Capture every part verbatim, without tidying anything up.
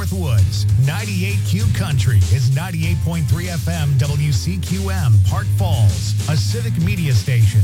Northwoods. ninety-eight Q Country is ninety-eight point three F M W C Q M, Park Falls, a civic media station.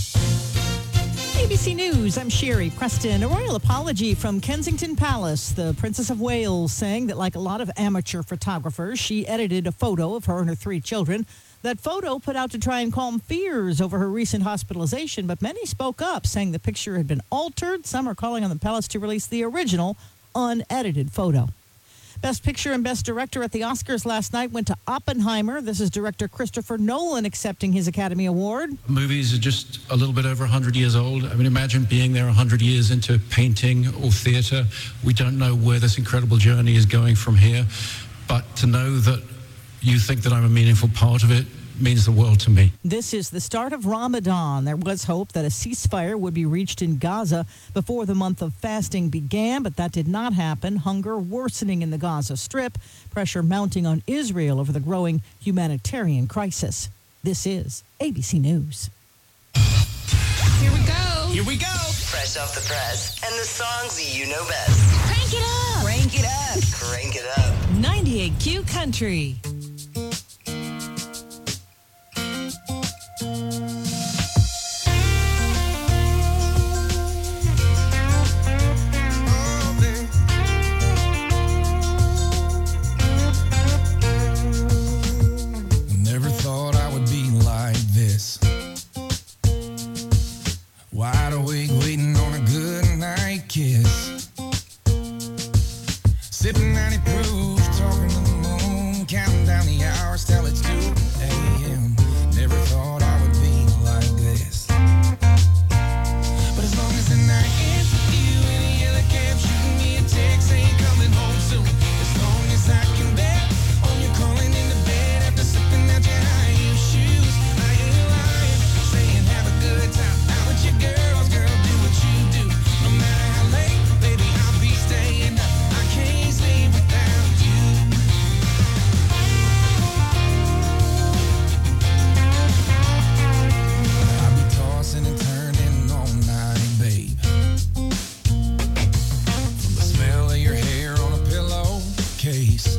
A B C News, I'm Sherry Preston. A royal apology from Kensington Palace. The Princess of Wales saying that, like a lot of amateur photographers, she edited a photo of her and her three children. That photo put out to try and calm fears over her recent hospitalization, but many spoke up, saying the picture had been altered. Some are calling on the palace to release the original, unedited photo. Best Picture and Best Director at the Oscars last night went to Oppenheimer. This is director Christopher Nolan accepting his Academy Award. Movies are just a little bit over one hundred years old. I mean, imagine being there one hundred years into painting or theater. We don't know where this incredible journey is going from here, but to know that you think that I'm a meaningful part of it means the world to me. This is the start of Ramadan. There was hope that a ceasefire would be reached in Gaza before the month of fasting began, but that did not happen. Hunger worsening in the Gaza Strip, pressure mounting on Israel over the growing humanitarian crisis. This is A B C News. Here we go. Here we go. Fresh off the press and the songs you know best. Crank it up. Crank it up. Crank it up. ninety-eight Q Country. Wide awake, waiting on a good night kiss. Sipping ninety proof, talking to the moon, counting down the hours till it's two a.m. Never thought I would be like this. But as long as the night ends with you in a yellow cab, shooting me a text, ain't coming home soon. As long as I can bet on you calling into bed after slipping out your high heel shoes, I ain't lying, saying have a good time. Your girls, girl, do what you do. No matter how late, baby, I'll be staying up. I can't sleep without you. I'll be tossing and turning all night, babe. From the smell of your hair on a pillowcase.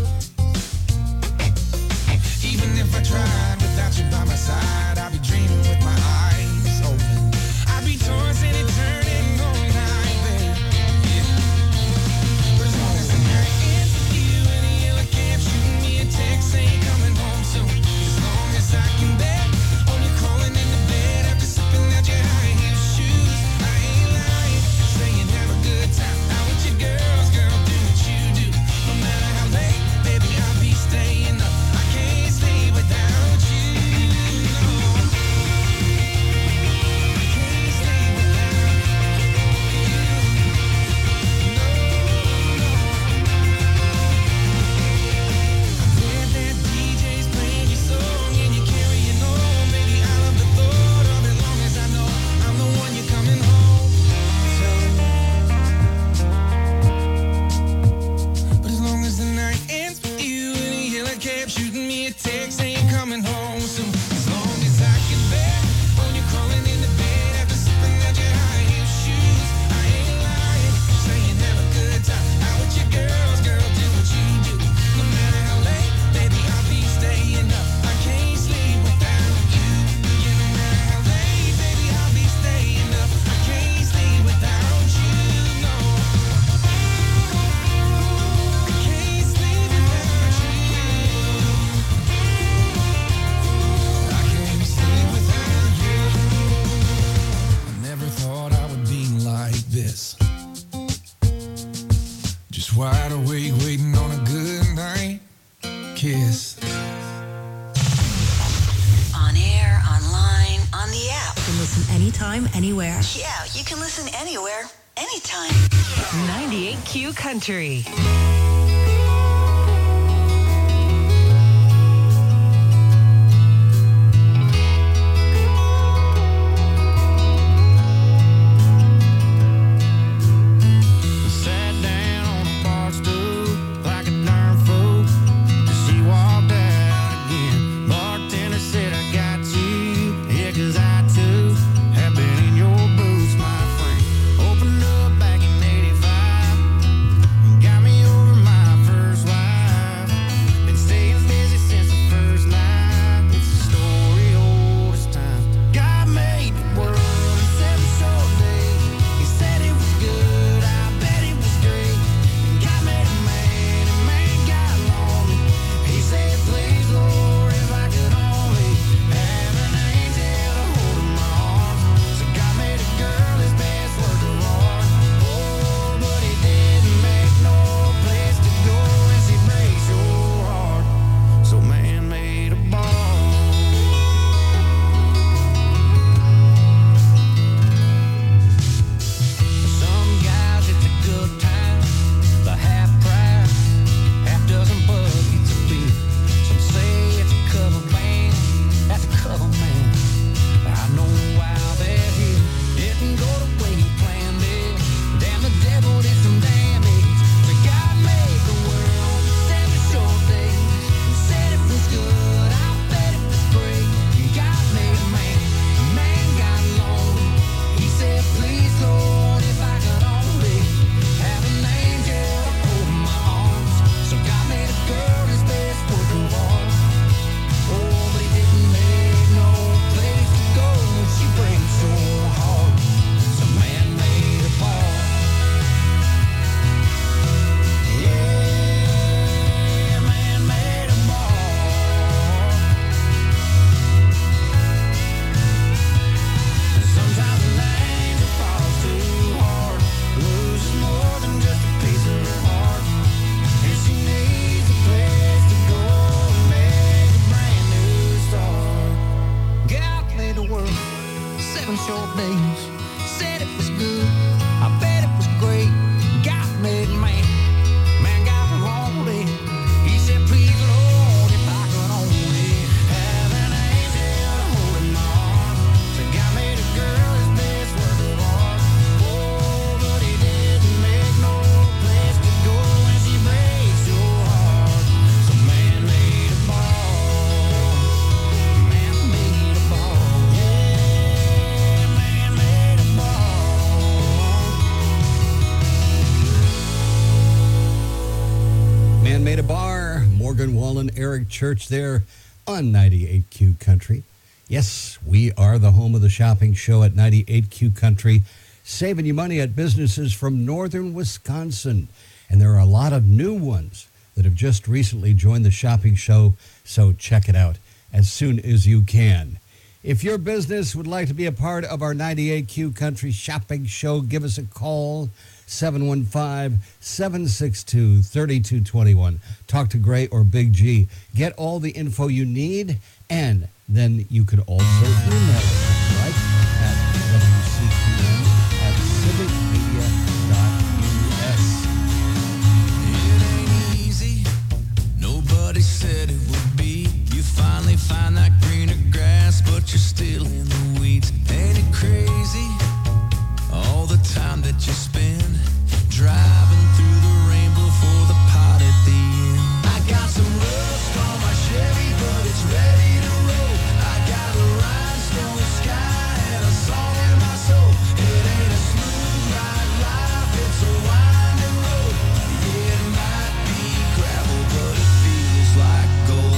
Even if I tried without you by my side, I'll be dreaming with my eyes open. Tossing and turning all night, babe. Yeah. But as long as the night ends with you in a yellow cab, shooting me a text, ain't coming home soon. As long as I can bet on you calling into bed after slipping out your high heel shoes, I ain't lying, saying have a good time. Now with your girls, girl, do what you do. No matter how late, baby, I'll be staying up. I can't sleep without you. Wide awake, waiting on a good night kiss. On air, online, on the app. You can listen anytime, anywhere. Yeah, you can listen anywhere, anytime. ninety-eight Q Country. Got me over my Morgan Wallen, Eric Church there on ninety-eight Q Country. Yes, we are the home of the shopping show at ninety-eight Q Country, saving you money at businesses from northern Wisconsin. And there are a lot of new ones that have just recently joined the shopping show, so check it out as soon as you can. If your business would like to be a part of our ninety-eight Q Country shopping show, give us a call, seven one five, seven six two, three two two one. Talk to Gray or Big G. Get all the info you need, and then you could also email us, right, at W C Q M at civic media dot U S. It ain't easy. Nobody said it would be. You finally find that greener grass, but you're still in the weeds. Ain't it crazy? All the time that you spend driving through the rainbow for the pot at the end. I got some rust on my Chevy, but it's ready to roll. I got a rhinestone sky and a song in my soul. It ain't a smooth ride life, it's a winding road. Yeah, it might be gravel, but it feels like gold.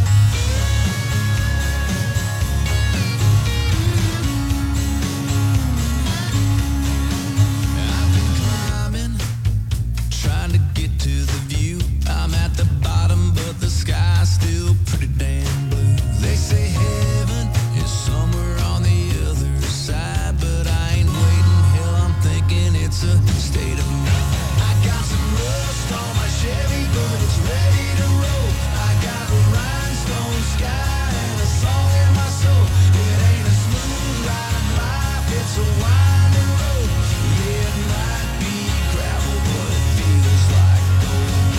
I've been climbing, trying to get to the view. I'm at the bottom, but the sky's still pretty damn blue. They say heaven is somewhere on the other side, but I ain't waiting. Hell, I'm thinking it's a state of mind. I got some rust on my Chevy, but it's ready to roll. I got a rhinestone sky and a song in my soul. It ain't a smooth ride life, it's a winding road. Yeah, it might be gravel, but it feels like gold.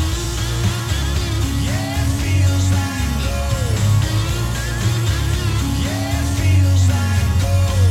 Yeah, it feels like gold. Yeah, it feels like gold.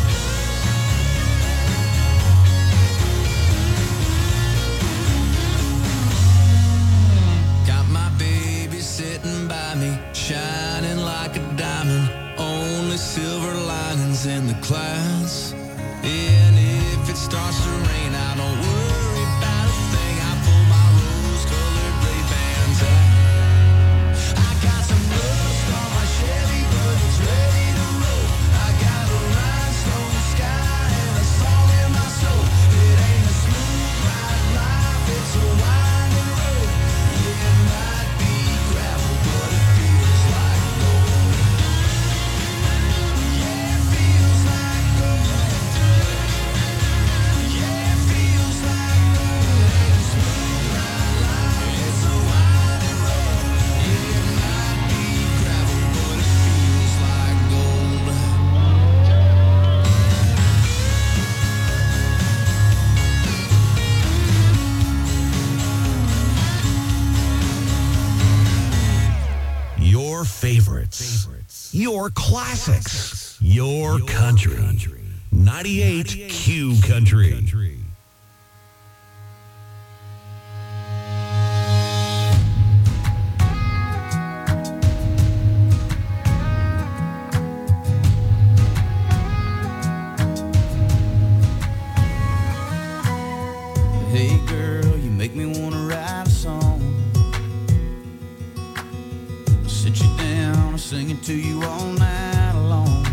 Got my baby sitting by me, shining like a diamond. Only silver linings in the clouds. And if it starts to rain, I don't worry about a thing. I pull my rose-colored Ray-Bans out. I got some rust on my Chevy, but it's ready to roll. I got a rhinestone sky and a song in my soul. It ain't a smooth ride life, it's a winding road. Yeah, it might be gravel, but it feels like gold. Yeah, it feels like gold. Yeah, it feels like gold. It ain't a smooth ride life, it's a winding road. Yeah, it might be gravel, but it feels like gold. Your favorites, your classics, your country. ninety-eight Q Country. Hey girl, you make me wanna write a song. Sit you down and sing it to you all night long.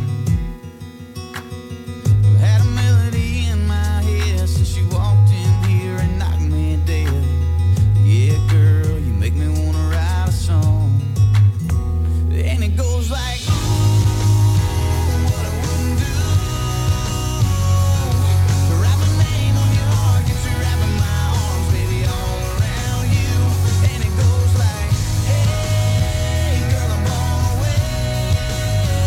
I've had a melody in my head since you walked in here and knocked me dead. Yeah, girl, you make me wanna write a song. And it goes like, ooh, what I wouldn't do. Write my name on your heart, get you wrapping my arms, baby, all around you. And it goes like, hey, girl, I'm blown away.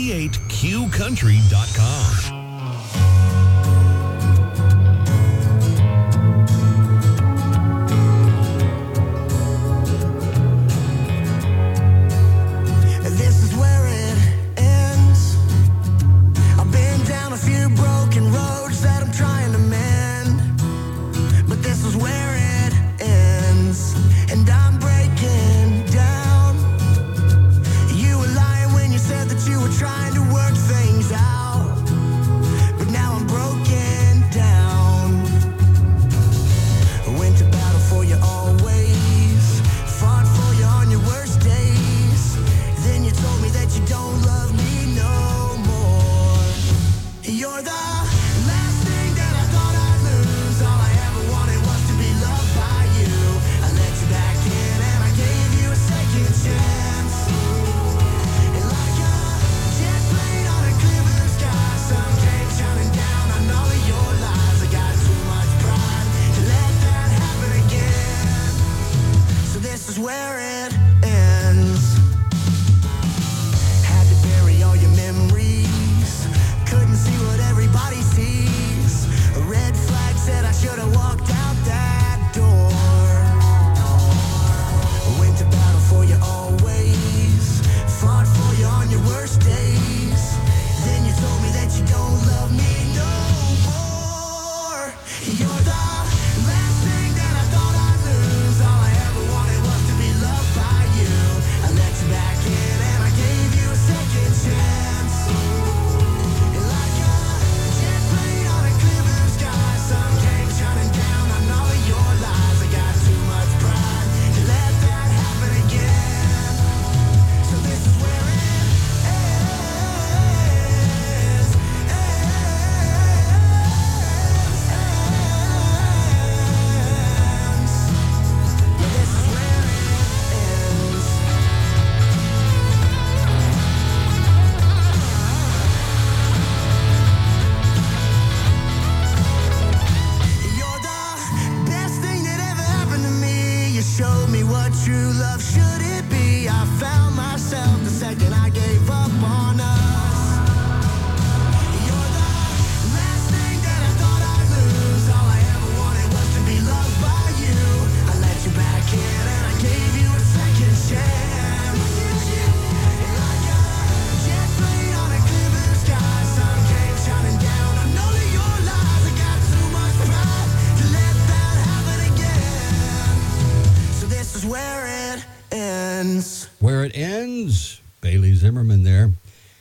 ninety-eight q country dot com. Trying to work things out, but now I'm broken down. I went to battle for you always, fought for you on your worst days. Then you told me that you don't love me no more. You're the last thing that I thought I'd lose. All I ever wanted was to be loved by you. I let you back in and I gave you a second chance. This is where it ends. Had to bury all your memories. Couldn't see what everybody sees. A red flag said I should have walked out that door. Went to battle for you always. Fought for you on your worst days. Then you told me that you don't love me no more. You're the last thing that I thought I'd lose. All I ever wanted was to be loved by you. I let you back in and I gave you a second chance. Like a jet plane on a clear blue sky, sun came shining down on all of your lies. I got too much pride to let that happen again. So this is where it ends. Showed me what true love should it be. I found myself the second I gave up on us. You're the last thing that I thought I'd lose. All I ever wanted was to be loved by you. I let you back in and I gave you a second chance. Like a jet plane on a clear blue sky, sun came shining down on all of your lies. I got too much pride to let that happen again. So this is where it ends. Where it ends, Bailey Zimmerman there.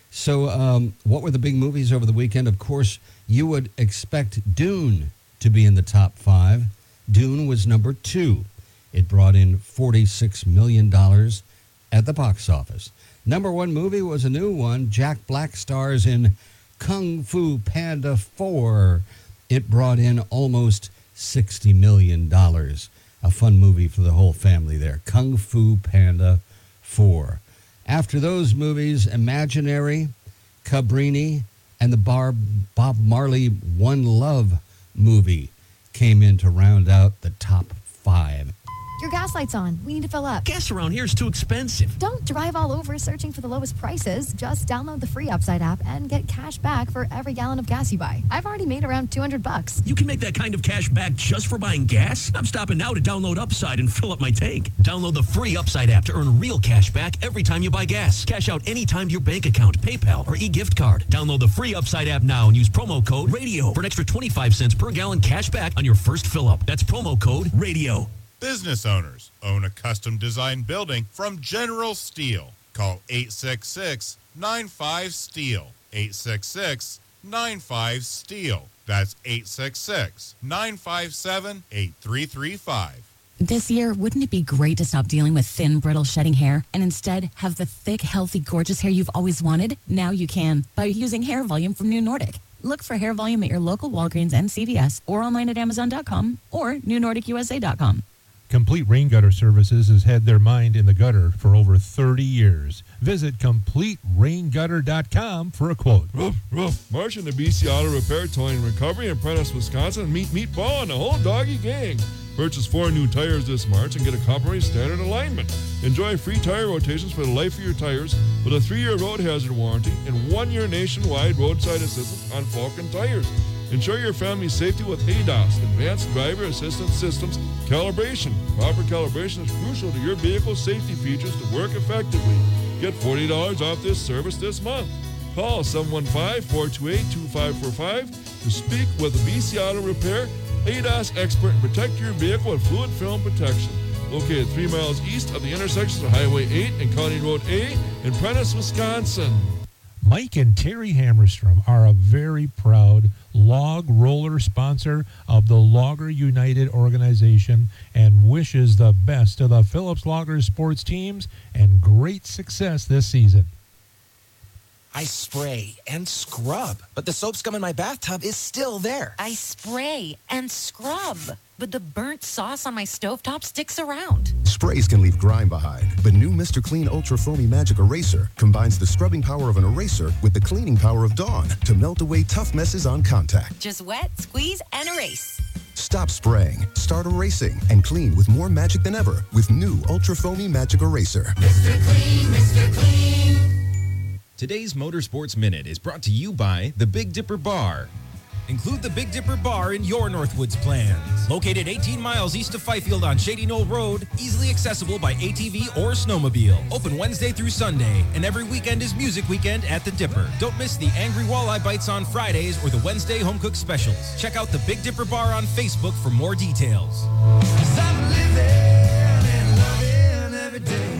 So um, what were the big movies over the weekend? Of course, you would expect Dune to be in the top five. Dune was number two. It brought in forty-six million dollars at the box office. Number one movie was a new one. Jack Black stars in Kung Fu Panda four. It brought in almost sixty million dollars. A fun movie for the whole family there. Kung Fu Panda four. After those movies, Imaginary, Cabrini, and the Bar- Bob Marley One Love movie came in to round out the top five. Your gas light's on. We need to fill up. Gas around here is too expensive. Don't drive all over searching for the lowest prices. Just download the free Upside app and get cash back for every gallon of gas you buy. I've already made around two hundred bucks. You can make that kind of cash back just for buying gas? I'm stopping now to download Upside and fill up my tank. Download the free Upside app to earn real cash back every time you buy gas. Cash out anytime to your bank account, PayPal, or e-gift card. Download the free Upside app now and use promo code RADIO for an extra twenty-five cents per gallon cash back on your first fill up. That's promo code RADIO. Business owners own a custom designed building from General Steel. Call eight six six, nine five, STEEL. eight six six, nine five, STEEL. That's eight six six, nine five seven, eight three three five. This year, wouldn't it be great to stop dealing with thin, brittle, shedding hair and instead have the thick, healthy, gorgeous hair you've always wanted? Now you can by using Hair Volume from New Nordic. Look for Hair Volume at your local Walgreens and C V S or online at amazon dot com or new nordic u s a dot com. Complete Rain Gutter Services has had their mind in the gutter for over thirty years. Visit complete rain gutter dot com for a quote. Ruff, ruff. March into B C Auto Repair, Towing and Recovery in Prentice, Wisconsin, and meet Meatball and the whole doggy gang. Purchase four new tires this March and get a complimentary standard alignment. Enjoy free tire rotations for the life of your tires with a three-year road hazard warranty and one-year nationwide roadside assistance on Falcon tires. Ensure your family's safety with A D A S, Advanced Driver Assistance Systems calibration. Proper calibration is crucial to your vehicle's safety features to work effectively. Get forty dollars off this service this month. Call seven one five, four two eight, two five four five to speak with a B C Auto Repair A D A S expert and protect your vehicle with fluid film protection. Located three miles east of the intersections of Highway eight and County Road A in Prentice, Wisconsin. Mike and Terry Hammerstrom are a very proud log roller sponsor of the Logger United organization and wishes the best to the Phillips Loggers sports teams and great success this season. I spray and scrub, but the soap scum in my bathtub is still there. I spray and scrub, but the burnt sauce on my stovetop sticks around. Sprays can leave grime behind, but new Mister Clean Ultra Foamy Magic Eraser combines the scrubbing power of an eraser with the cleaning power of Dawn to melt away tough messes on contact. Just wet, squeeze, and erase. Stop spraying, start erasing, and clean with more magic than ever with new Ultra Foamy Magic Eraser. Mister Clean, Mister Clean. Today's Motorsports Minute is brought to you by the Big Dipper Bar. Include the Big Dipper Bar in your Northwoods plans. Located eighteen miles east of Fifield on Shady Knoll Road, easily accessible by A T V or snowmobile. Open Wednesday through Sunday, and every weekend is Music Weekend at the Dipper. Don't miss the Angry Walleye Bites on Fridays or the Wednesday Home Cook Specials. Check out the Big Dipper Bar on Facebook for more details. I'm living and loving every day.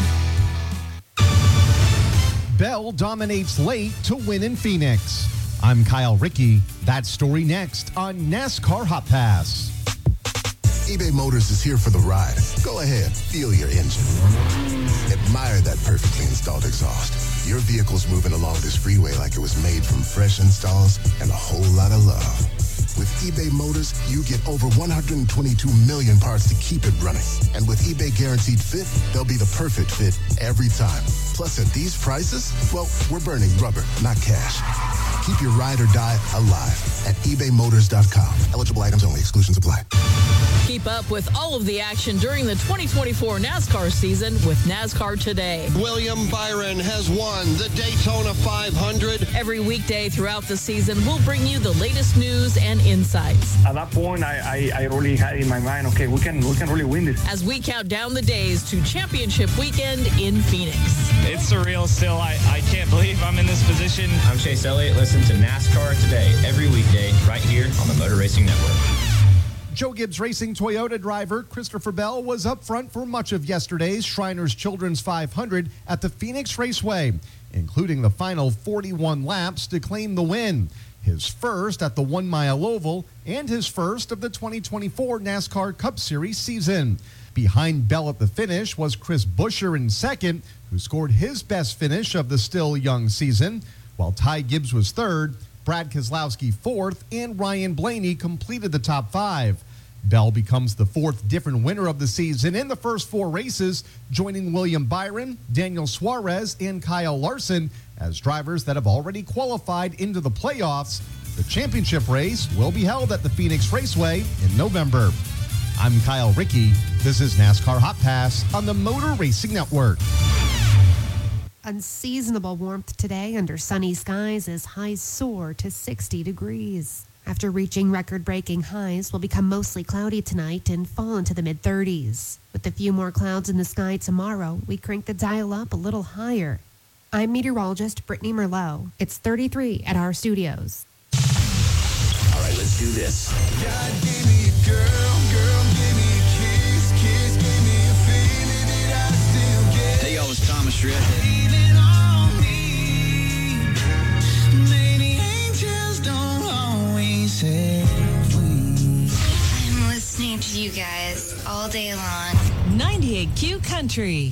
Bell dominates late to win in Phoenix. I'm Kyle Rickey. That story next on NASCAR Hot Pass. eBay Motors is here for the ride. Go ahead, feel your engine. Admire that perfectly installed exhaust. Your vehicle's moving along this freeway like it was made from fresh installs and a whole lot of love. With eBay Motors, you get over one hundred twenty-two million parts to keep it running. And with eBay Guaranteed Fit, they'll be the perfect fit every time. Plus, at these prices, well, we're burning rubber, not cash. Keep your ride or die alive at ebay motors dot com. Eligible items only. Exclusions apply. Keep up with all of the action during the twenty twenty-four NASCAR season with NASCAR Today. William Byron has won the Daytona five hundred. Every weekday throughout the season, we'll bring you the latest news and insights. At that point, I, I, I really had in my mind, okay, we can we can really win this. As we count down the days to championship weekend in Phoenix. It's surreal still. I, I can't believe I'm in this position. I'm Chase Elliott. Listen to NASCAR Today every weekday right here on the Motor Racing Network. Joe Gibbs Racing Toyota driver Christopher Bell was up front for much of yesterday's Shriners Children's five hundred at the Phoenix Raceway, including the final forty-one laps to claim the win. His first at the one-mile oval and his first of the twenty twenty-four NASCAR Cup Series season. Behind Bell at the finish was Chris Buescher in second, who scored his best finish of the still young season, while Ty Gibbs was third, Brad Keselowski fourth, and Ryan Blaney completed the top five. Bell becomes the fourth different winner of the season in the first four races, joining William Byron, Daniel Suarez, and Kyle Larson as drivers that have already qualified into the playoffs. The championship race will be held at the Phoenix Raceway in November. I'm Kyle Rickey. This is NASCAR Hot Pass on the Motor Racing Network. Unseasonable warmth today under sunny skies as highs soar to sixty degrees. After reaching record-breaking highs, will become mostly cloudy tonight and fall into the mid-thirties. With a few more clouds in the sky tomorrow, we crank the dial up a little higher. I'm meteorologist Brittany Merlot. It's thirty-three at our studios. All right, let's do this. God gave me a girl, girl gave me a kiss, kiss gave me a feeling that I still get. Hey, y'all, it's Thomas Shred. Leaning on me. Maybe angels don't always have wings. I'm listening to you guys all day long. ninety-eight Q Country.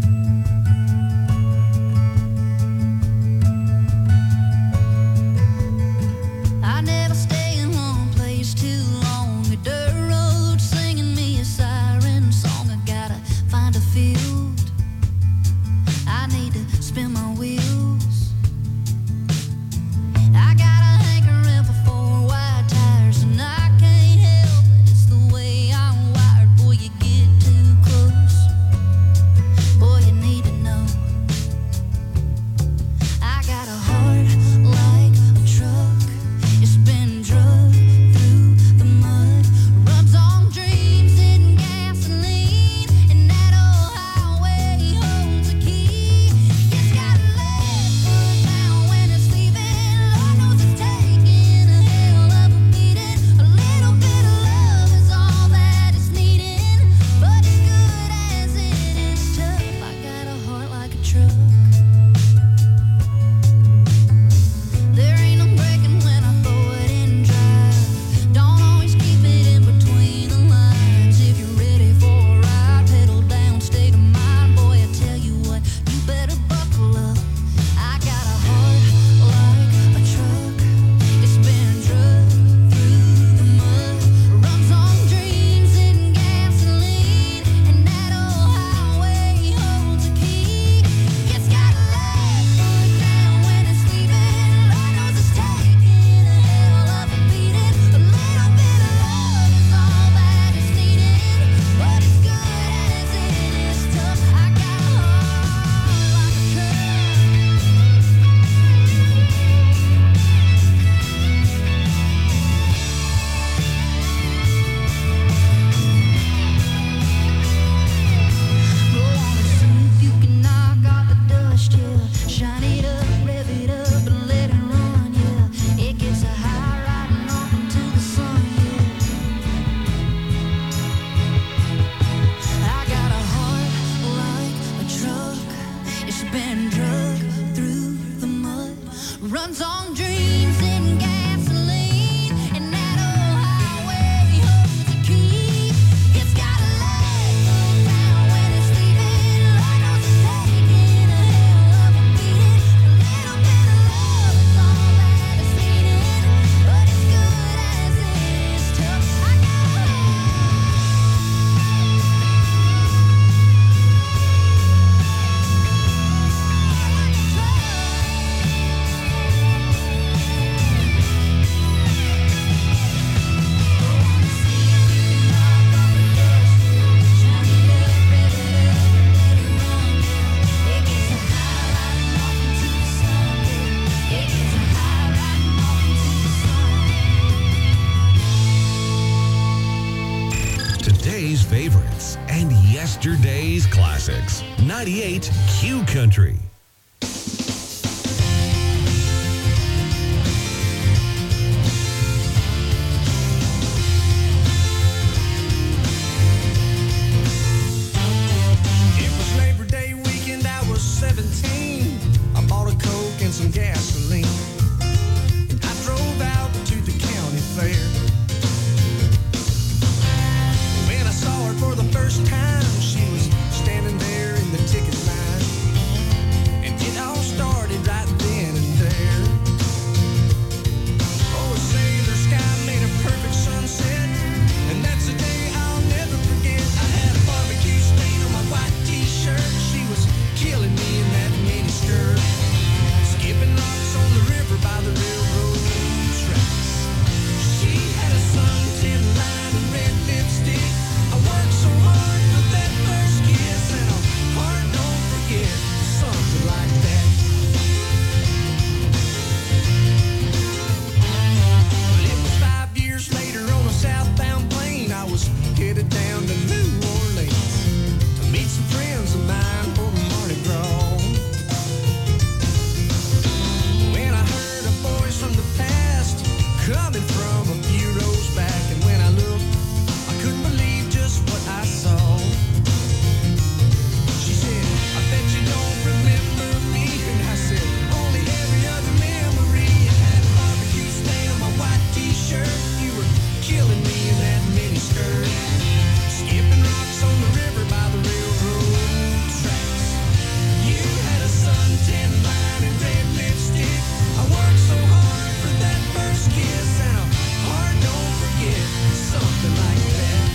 I never stay in one place too long. A dirt road singing me a siren song. I gotta find a field. I need to today's favorites and yesterday's classics. ninety-eight Q Country. It was Labor Day weekend, I was seventeen. I bought a Coke and some gasoline. And I drove out to the county fair. When I saw her for the first time, she was standing there in the ticket line. And it all started right then and there. Oh, a sailor sky made a perfect sunset. And that's a day I'll never forget. I had a barbecue stain on my white t-shirt. She was killing me in that mini skirt. Skipping rocks on the river by the railroad tracks. She had a suntan line and red lipstick. I worked so hard for that first kiss, and a heart don't forget something like that. Well, it was five years later on a southbound plane. I was headed down to New Orleans to meet some friends of mine for Mardi Gras. When I heard a voice from the past coming from a few rows back, and when I looked, I couldn't believe just what I saw. She said, I bet you don't remember me. And I said, only every other memory. I had a barbecue stain on my white t-shirt. You were killing me in that mini skirt. Skipping rocks on the river by the railroad tracks. You had a suntan line and red lipstick. I worked so hard for that first kiss, and a heart don't forget something like that.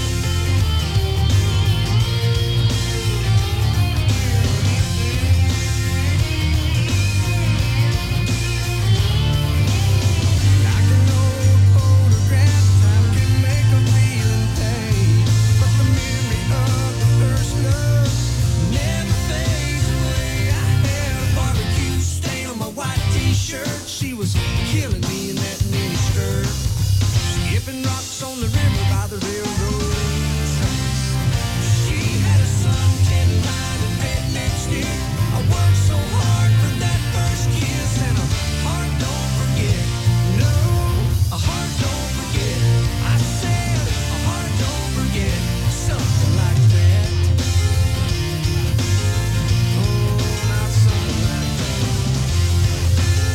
Like an old photograph, time can make a feeling fade, but the memory of the first love never fades away. I had a barbecue stain on my white t-shirt. She was killing me in that mini skirt. Skipping rocks on the river by the railroad tracks. She had a suntan line and red lipstick. I worked so hard for that first kiss, and a heart don't forget. No, a heart don't forget. I said a heart don't forget something like that. Oh, not something like that.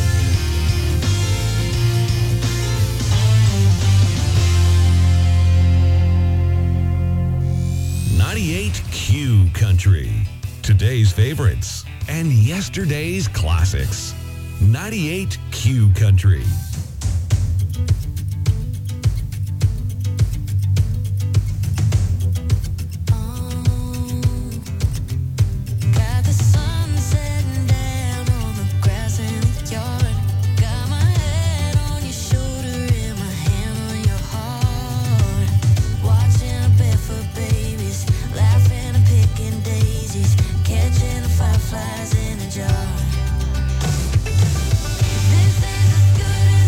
ninety-eight Q Country. Today's favorites and yesterday's classics. ninety-eight Q Country. Got the sun setting down on the grass in the yard. Got my head on your shoulder and my hand on your heart. Watching barefoot babies, laughing and picking daisies, catching the fireflies in a jar. This is as good as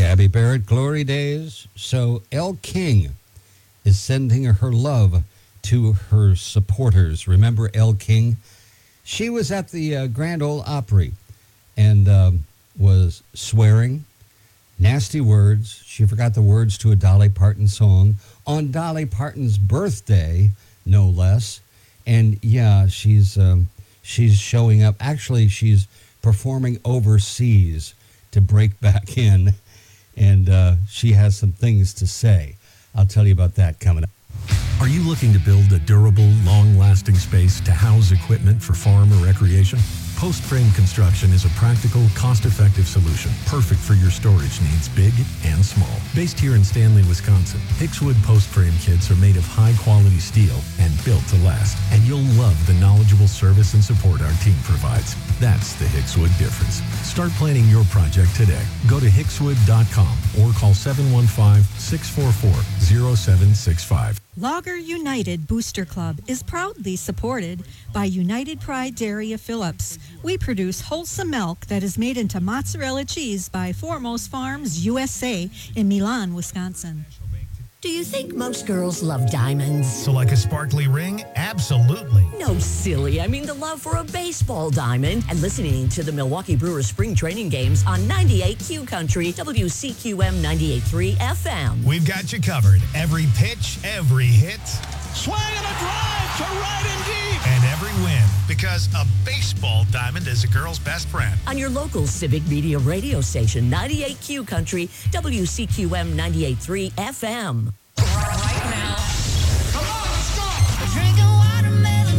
Gabby Barrett, Glory Days. So Elle King is sending her love to her supporters. Remember Elle King? She was at the uh, Grand Ole Opry and um, was swearing nasty words. She forgot the words to a Dolly Parton song on Dolly Parton's birthday, no less. And yeah, she's um, she's showing up. Actually, she's performing overseas to break back in, and uh, she has some things to say. I'll tell you about that coming up. Are you looking to build a durable, long-lasting space to house equipment for farm or recreation? Post Frame Construction is a practical, cost-effective solution, perfect for your storage needs, big and small. Based here in Stanley, Wisconsin, Hickswood Post Frame kits are made of high-quality steel and built to last. And you'll love the knowledgeable service and support our team provides. That's the Hickswood difference. Start planning your project today. Go to hickswood dot com or call seven one five, six four four, zero seven six five. Lager United Booster Club is proudly supported by United Pride Dairy of Phillips. We produce wholesome milk that is made into mozzarella cheese by Foremost Farms U S A in Milan, Wisconsin. Do you think most girls love diamonds? So like a sparkly ring? Absolutely. No, silly. I mean the love for a baseball diamond and listening to the Milwaukee Brewers spring training games on ninety-eight Q Country, W C Q M ninety-eight point three F M. We've got you covered. Every pitch, every hit. Swing and a drive to right and deep. And every win. Because a baseball diamond is a girl's best friend. On your local Civic Media radio station, ninety-eight Q Country, W C Q M ninety-eight point three F M. Right now. Come on, let's go. Drinking watermelon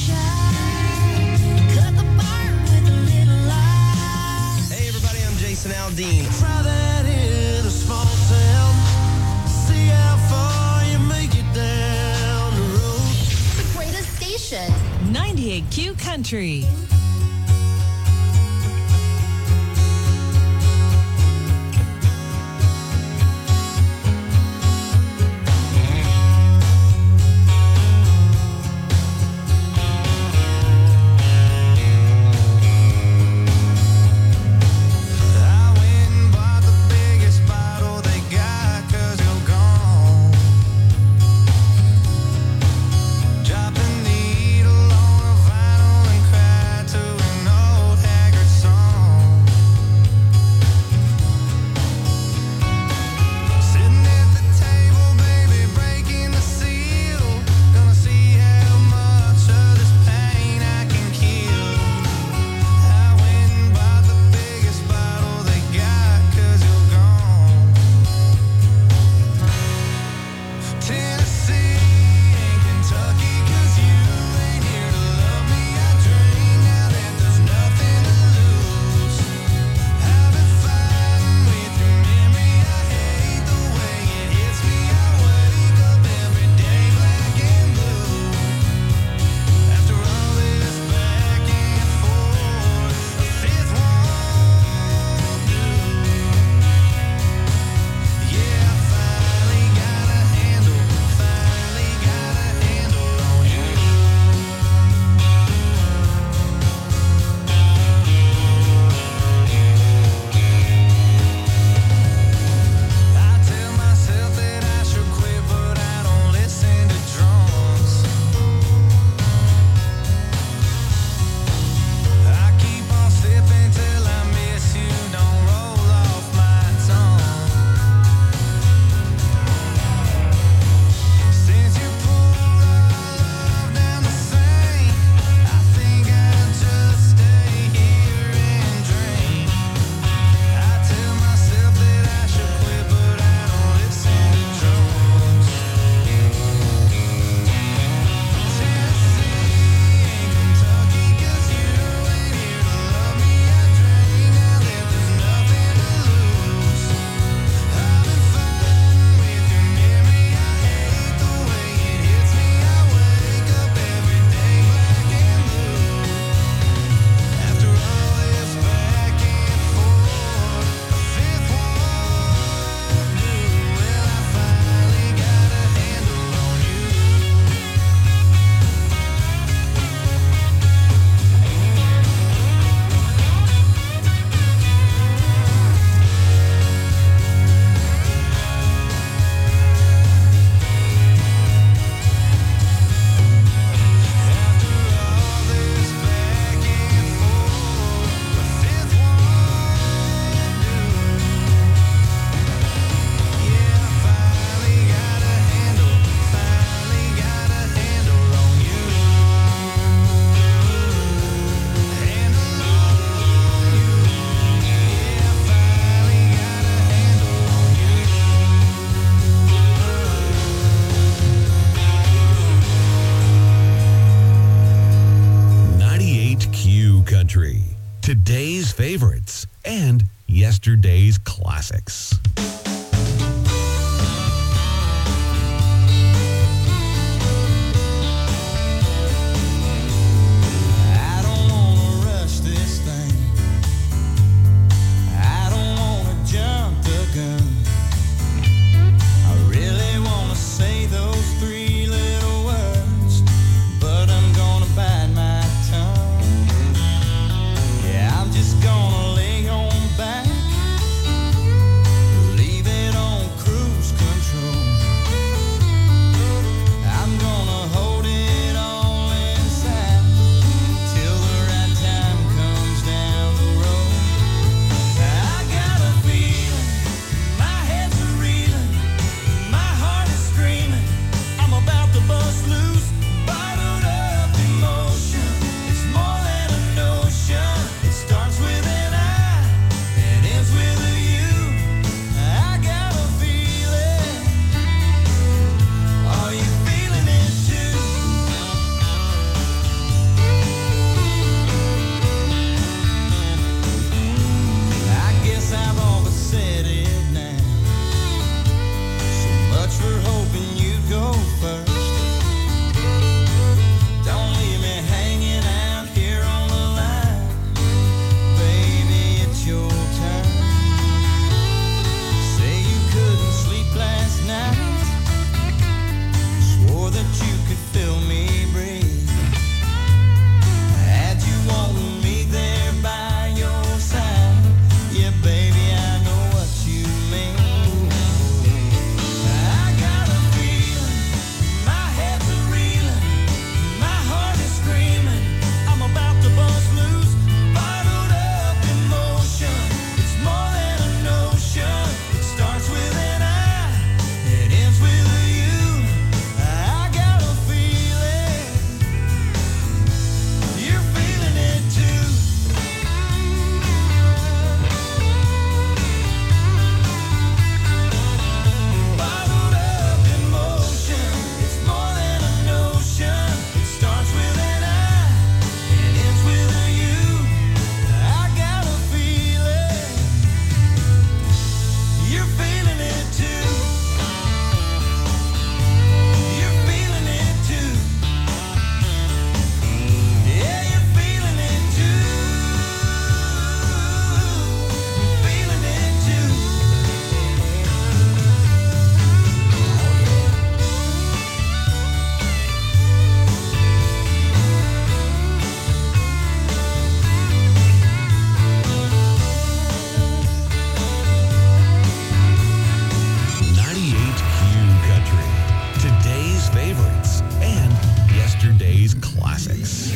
moonshine. Cut the barn with a little light. Hey everybody, I'm Jason Aldean. Try that in a small town. See how far you make it down the road. The greatest station. ninety-eight Q Country. Drop the needle on a vinyl and cry to Country. Today's favorites and yesterday's classics. I don't wanna rush this thing. I don't wanna jump the gun. I really wanna say those three little words, but I'm gonna bite my tongue. Yeah, I'm just gonna lay on back, leave it on cruise control. I'm gonna hold it all inside till the right time comes down the road. I got a feeling, my head's a reeling, my heart is screaming, I'm about to bust loose, bottled up emotion. It's more than a notion. It starts with an I and ends with a you. I got a feeling. Are you feeling it too? I guess I've all but said it now. So much for hoping you'd go first. Don't leave me hanging out here on the line. Baby, it's your turn. Say you couldn't sleep last night. Swore that you could feel me breathe. Had you wanting me there by your side. Yeah, baby, I know what you mean. I got a feeling, my head's a reeling, my heart is screaming, I'm about to bust loose, bottled up emotion. It's more than a notion. It starts with an I, it ends with a you. I got a feeling, you're feeling it too. Bottled up emotion. It's more than a notion. It starts with an I, it ends with a you. I got a feeling, you're feeling it too. You're feeling it too. Yeah, you're feeling it too. Feeling it too. ninety-eight Q Country. Today's favorites and yesterday's classics.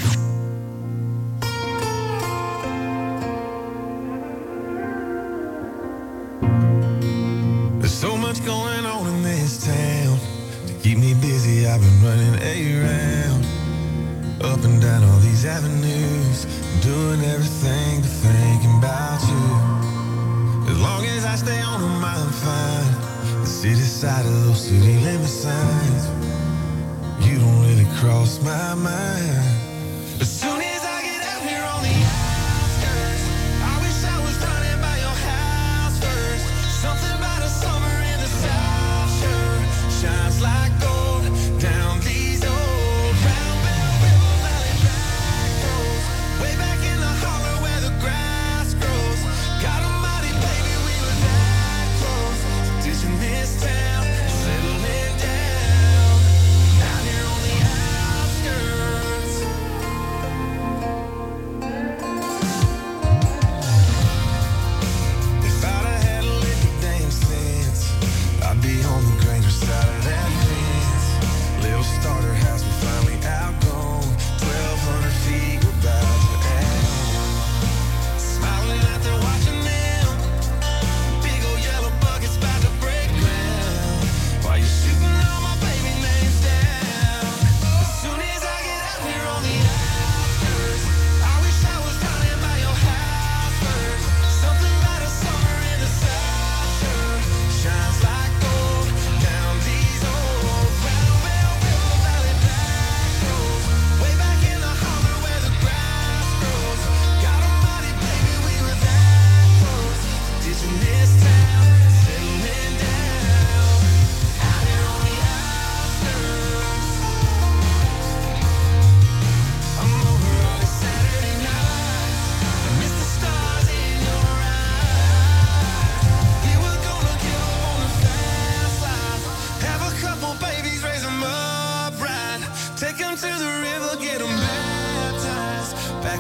There's so much going on in this town. To keep me busy, I've been running around, up and down all these avenues, doing everything but thinking about you. As long as I stay on them, I'm fine. The city side of those city limit signs, you don't really cross my mind. As soon as I get out here on the outskirts, I wish I was running by your house first. Something about a summer in the South Shore shines like gold down these old brown belt river valley back roads. Way back in the hollow where the grass grows. God almighty, baby, we were that close. Ditching this town, settling down. Out here on the outskirts.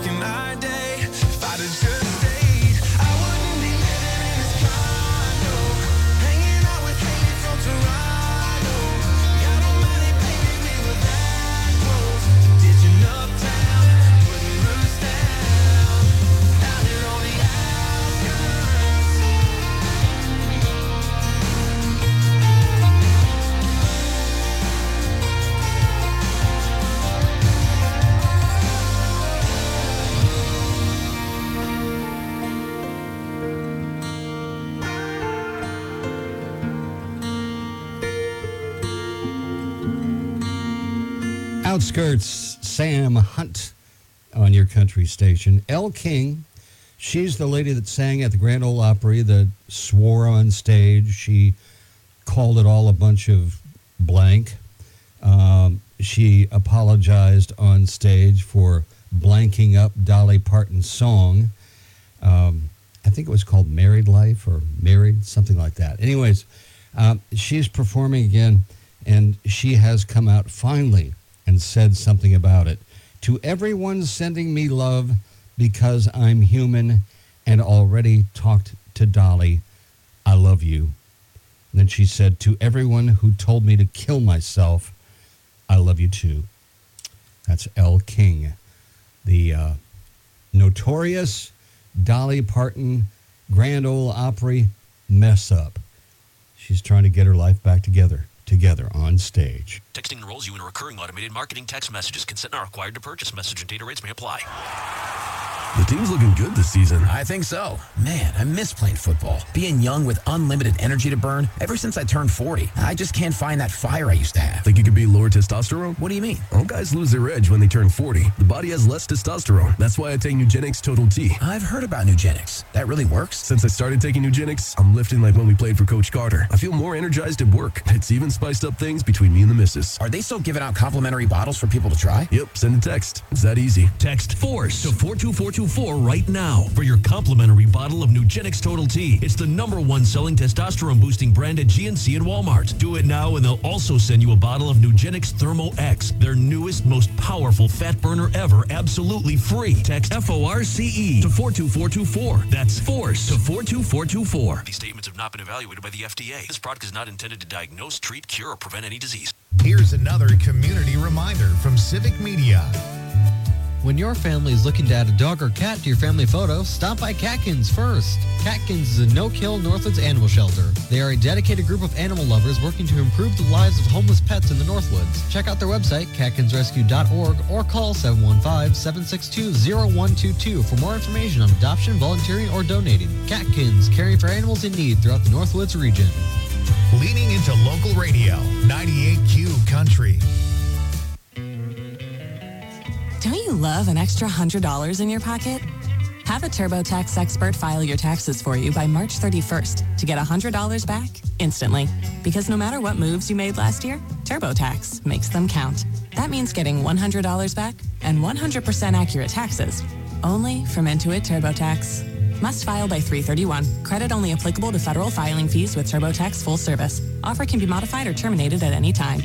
back in our day. If I'd have just stayed, I wouldn't be living in this condo, hanging out with Haley from Toronto. Got on Miley, baby, we were that close. Ditching uptown, putting roots down, out here on the outskirts. Outskirts, Sam Hunt on your country station. Elle King, she's the lady that sang at the Grand Ole Opry, that swore on stage. She called it all a bunch of blank. Um, she apologized on stage for blanking up Dolly Parton's song. Um, I think it was called Married Life or Married, something like that. Anyways, um, she's performing again, and she has come out finally and said something about it. To everyone sending me love because I'm human and already talked to Dolly, I love you. And then she said, to everyone who told me to kill myself, I love you too. That's Elle King, the uh, notorious Dolly Parton Grand Ole Opry mess up. She's trying to get her life back together. Together on stage. Texting enrolls you in a recurring automated marketing text messages. Consent not required to purchase. Message and data rates may apply. The team's looking good this season. I think so. Man, I miss playing football. Being young with unlimited energy to burn. Ever since I turned forty, I just can't find that fire I used to have. Think it could be lower testosterone? What do you mean? All guys lose their edge when they turn forty. The body has less testosterone. That's why I take Nugenix Total T. I've heard about Nugenix. That really works? Since I started taking Nugenix, I'm lifting like when we played for Coach Carter. I feel more energized at work. It's even spiced up things between me and the missus. Are they still giving out complimentary bottles for people to try? Yep, send a text. It's that easy. Text FORCE to four two four two four right now for your complimentary bottle of Nugenix Total T. It's the number one selling testosterone boosting brand at G N C and Walmart. Do it now and they'll also send you a bottle of Nugenix Thermo X, their newest, most powerful fat burner ever, absolutely free. Text F O R C E to four two four two four. That's FORCE to four two four two four. These statements have not been evaluated by the F D A. This product is not intended to diagnose, treat, cure, or prevent any disease. Here's another community reminder from Civic Media. When your family is looking to add a dog or cat to your family photo, stop by Catkins first. Catkins is a no-kill Northwoods animal shelter. They are a dedicated group of animal lovers working to improve the lives of homeless pets in the Northwoods. Check out their website, catkins rescue dot org, or call seven one five, seven six two, zero one two two for more information on adoption, volunteering, or donating. Catkins, caring for animals in need throughout the Northwoods region. Leaning into local radio, ninety-eight Q Country. Don't you love an extra one hundred dollars in your pocket? Have a TurboTax expert file your taxes for you by March thirty-first to get one hundred dollars back instantly. Because no matter what moves you made last year, TurboTax makes them count. That means getting one hundred dollars back and one hundred percent accurate taxes. Only from Intuit TurboTax. Must file by three thirty-one. Credit only applicable to federal filing fees with TurboTax full service. Offer can be modified or terminated at any time.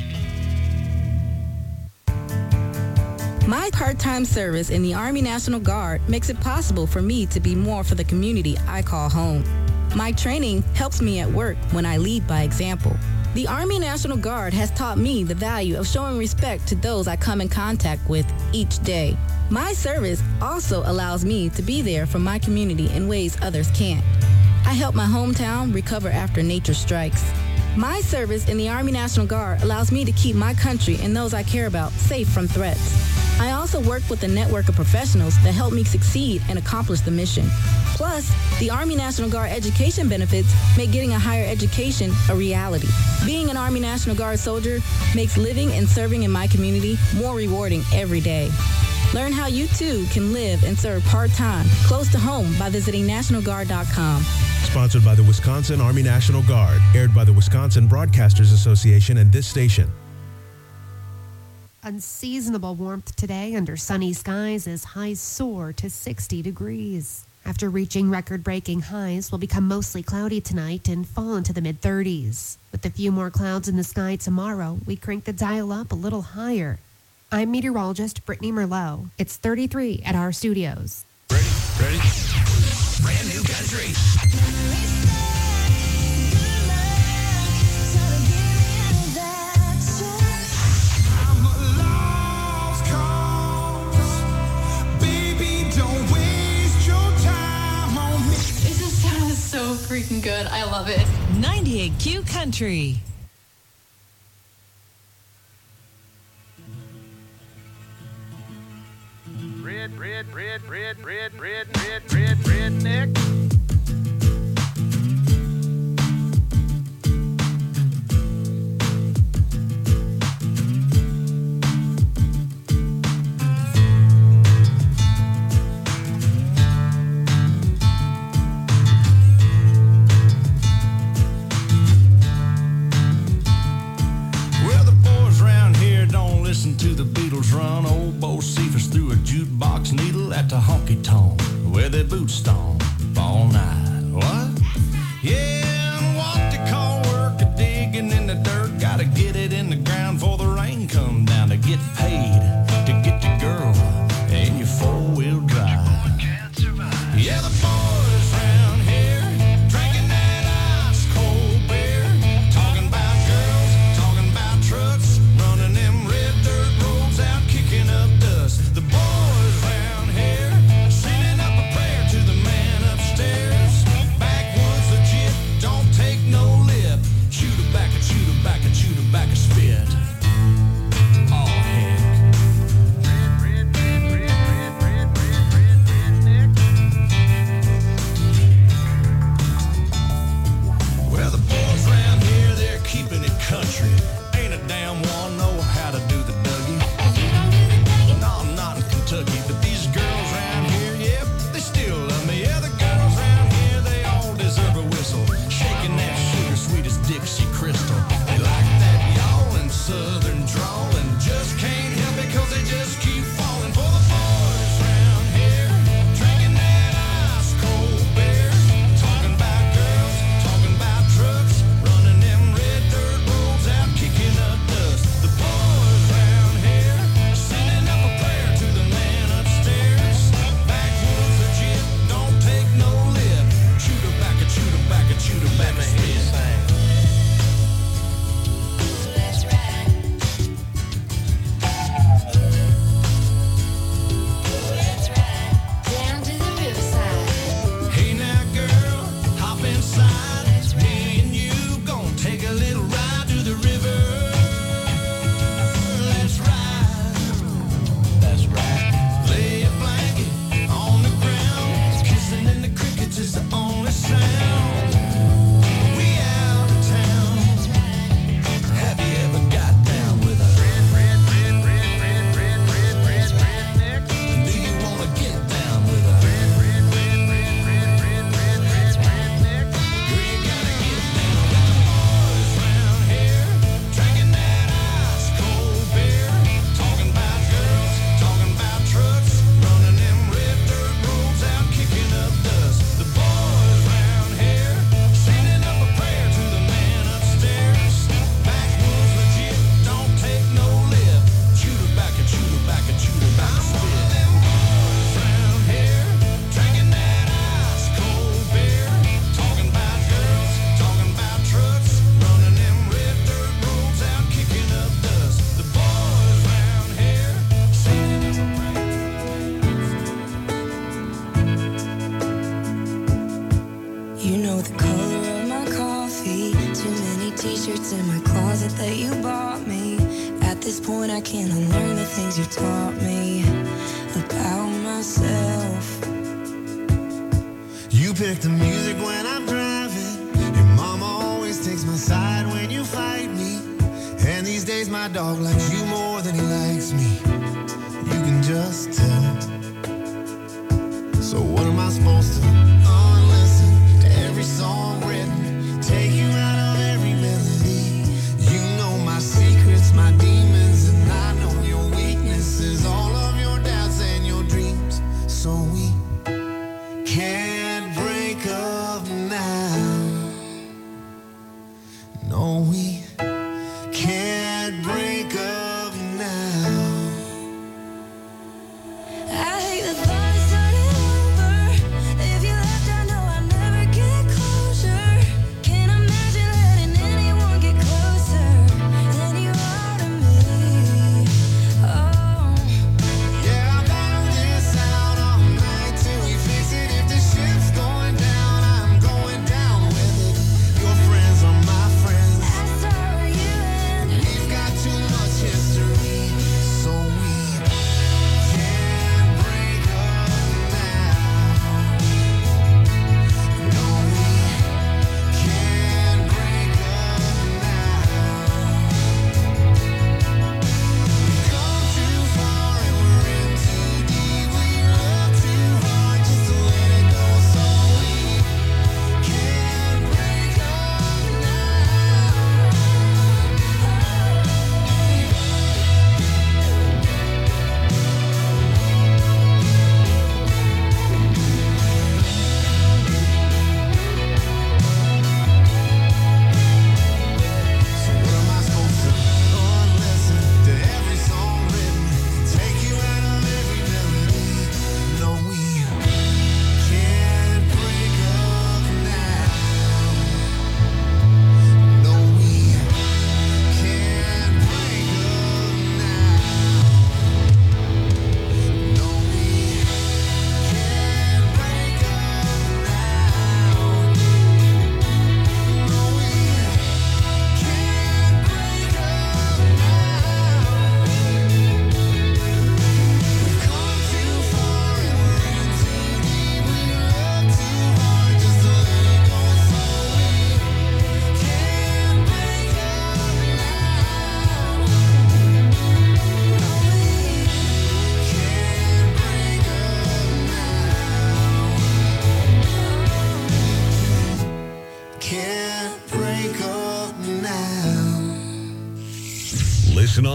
My part-time service in the Army National Guard makes it possible for me to be more for the community I call home. My training helps me at work when I lead by example. The Army National Guard has taught me the value of showing respect to those I come in contact with each day. My service also allows me to be there for my community in ways others can't. I help my hometown recover after nature strikes. My service in the Army National Guard allows me to keep my country and those I care about safe from threats. I also work with a network of professionals that help me succeed and accomplish the mission. Plus, the Army National Guard education benefits make getting a higher education a reality. Being an Army National Guard soldier makes living and serving in my community more rewarding every day. Learn how you too can live and serve part-time, close to home by visiting national guard dot com. Sponsored by the Wisconsin Army National Guard. Aired by the Wisconsin Broadcasters Association and this station. Unseasonable warmth today under sunny skies as highs soar to sixty degrees. After reaching record-breaking highs, will become mostly cloudy tonight and fall into the mid thirties. With a few more clouds in the sky tomorrow, we crank the dial up a little higher. I'm meteorologist Brittany Merlot. It's thirty-three at our studios. Ready? Ready? Brand new country. I'm a lost cause. Baby, don't waste your time on me. This just sounds so freaking good. I love it. ninety-eight Q Country. Red, red, red, red, red, red, red, red, redneck. Well, the boys around here don't listen to the Beatles run. Old Bo Cephas threw a jukebox needle at the honky tonk where their boots stomp all night. What? Yeah, and what they call work a digging in the dirt. Gotta get it in the ground before the rain come down to get paid to get the girl in your four-wheel drive. Yeah, the boys around here drinking that ice cold beer, talking about girls, talking about trucks, running them red dirt roads out, kicking up dust. The boys around here sending up a prayer to the man upstairs. Backwoods legit, don't take no lip. Shoot her back and shoot her back and shoot her back and spit. Oh heck. Well, the boys around here, they're keeping it country. Ain't a damn one know how to do the Dougie. No, I'm not in Kentucky, but these girls around here, yep, they still love me. Yeah, the girls around here, they all deserve a whistle. Shaking that sugar sweet as Dixie Crystal. They like that yawling southern drawl and just can't help it 'cause they just keep falling for the boys around here. Drinking that ice cold beer, talking about girls, talking about trucks, running them red dirt roads out, kicking up dust. The boys around here sending up a prayer to the man upstairs. Backwoods legit, don't take no lip. Shoot her back and shoot her back and shoot her back and spit. Down to the riverside. Hey now, girl, hop inside. Me and you gon' take a little ride to the river. Let's ride. That's right. Lay a blanket on the ground. Kissing in the crickets is the only sound. We out of town. Have you ever got down with a red, red, red, red, red, red, red, red, redneck? Do you wanna get down with a red, red, red, red, red, red, red, red, redneck? Girl, you gotta get down with the boys round here, drinking that ice cold beer, talking about girls, talking about trucks, running them red dirt roads out, kicking up dust. The boys round here, sending up a prayer to the man upstairs. Backwoods legit, don't take no lip. Shoot her back and shoot her back and shoot her back and spit. Them boys round here, drinking that ice cold beer, talking about girls, talking about trucks, running them red dirt roads out, kicking up dust. The boys round here, sending up a You know the color of my coffee. Too many t-shirts in my closet that you bought me. At this point I can't unlearn the things you taught me about myself. You pick the music when I'm driving. Your mama always takes my side when you fight me. And these days my dog likes you more than he likes me. You can just tell. So what am I supposed to unlisten to every song written? Take you out of every melody. You know my secrets, my demons, and I know your weaknesses, all of your doubts and your dreams. So we can't break up now. No, we can't break up.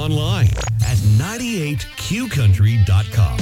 online at ninety-eight q country dot com.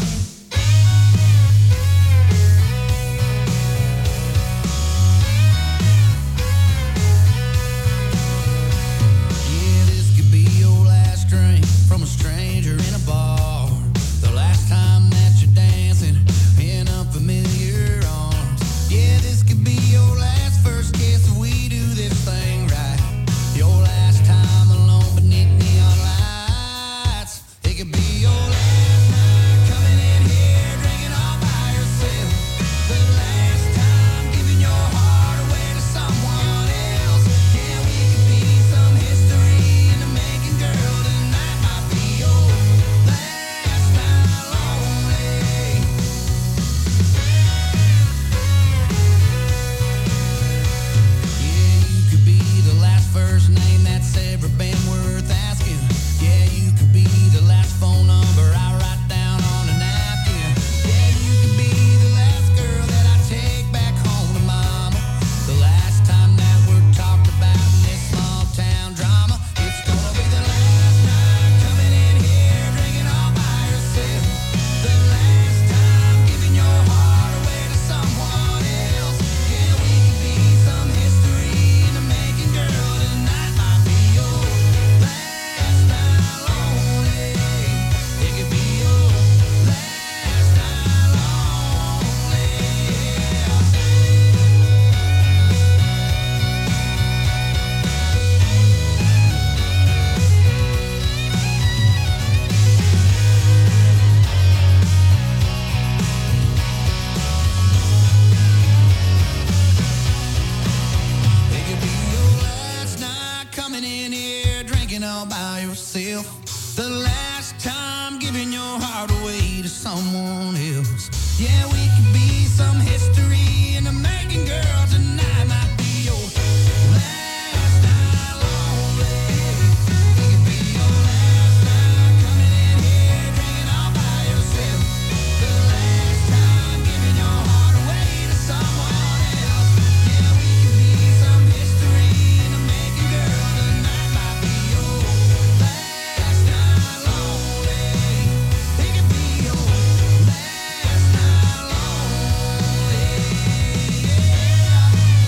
Yeah, this could be your last drink from a stranger in a bar. The last time that you're dancing in unfamiliar arms. Yeah, this could be your last first kiss if we do this thing right. Your last time alone beneath neon lights. It could be your last night coming in here drinking all by yourself. The last time giving your heart away to someone else. Yeah, we could be some history in the making, girl. Tonight might be your last night lonely. Yeah, you could be the last first name that's ever been worth asking. Yeah, you could be the last phone number I write down on a napkin. Yeah, you could be the last girl that I take back home to mama. The last time that we're talked about in this small town drama. It's gonna be the last night coming in here drinking all by yourself. The last time giving your heart away to someone else. Yeah, we could be some history in the making, girl. Tonight might be your last night lonely. It could be your last night lonely. It could be your last night coming in here drinking all by yourself. The last time giving your heart away to someone else. Yeah, we could be some history in the making, girl. Tonight might be your last night lonely. It could be your last night coming in here drinking all by yourself. The last time giving your heart away to someone else. Yeah, we could be some history in the making, girl. Tonight might be your last night lonely. It could be your last night lonely. Yeah.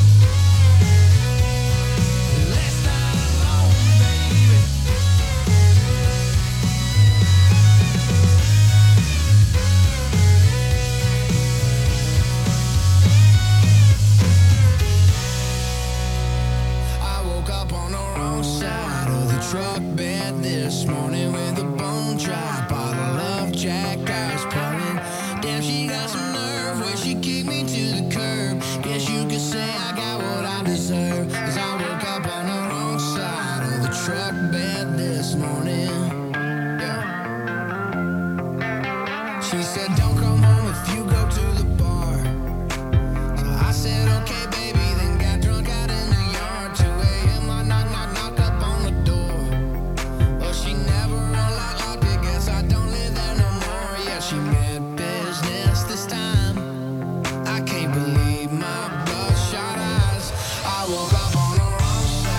Last night lonely, baby. I woke up on the wrong side of the truck bed this morning with a bone dry bottle of Jack Ice pouring. Damn, she got some nerve where she kicked me to the curb. Guess you could say I